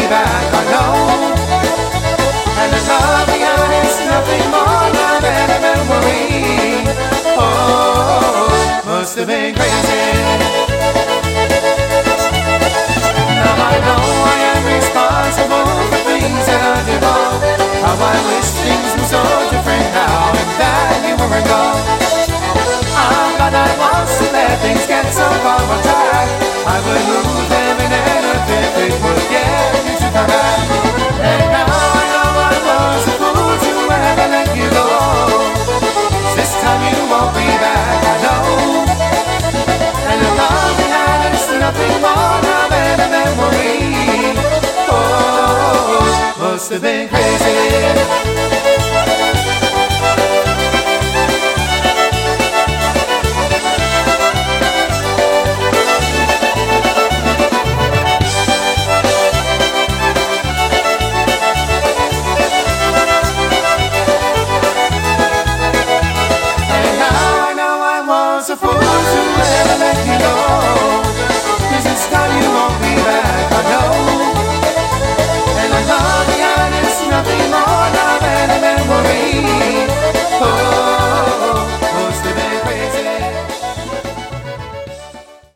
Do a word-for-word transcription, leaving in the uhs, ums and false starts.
back, I know. And the love behind is nothing more now than a memory. Oh, must have been crazy. Now I know I am responsible for things that I did wrong. How I wish things were so different now and that you weren't gone. I'm glad I was to let things get so far on track. I would lose them in anything if it would get you to come back. And now I know I was a fool to ever let you go. This time you won't be back, I know. And the love behind is nothing more now than a memory. Oh, must have been crazy.